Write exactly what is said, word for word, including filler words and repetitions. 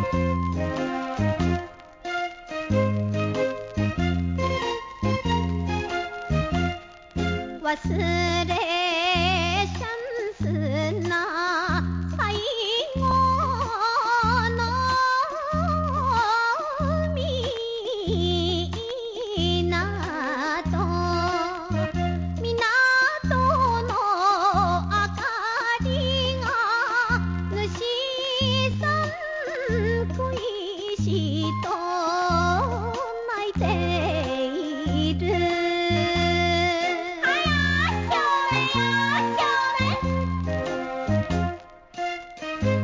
忘れシャンスな最後の港港の明かりが主さん恋しと